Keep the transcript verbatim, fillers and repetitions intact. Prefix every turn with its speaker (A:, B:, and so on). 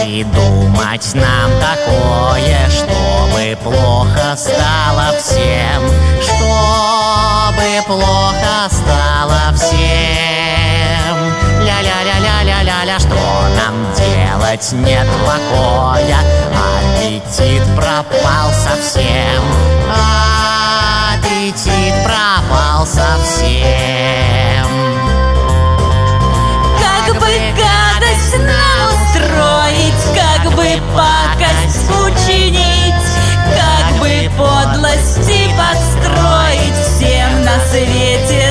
A: придумать нам такое, чтобы плохо стало всем, чтобы плохо стало всем. Ля-ля-ля-ля-ля-ля-ля, что нам делать, нет покоя, аппетит пропал совсем, аппетит пропал совсем.
B: Как бы гадость нам устроить, как бы пакость учинить, как бы подлости подстроить, всем на свете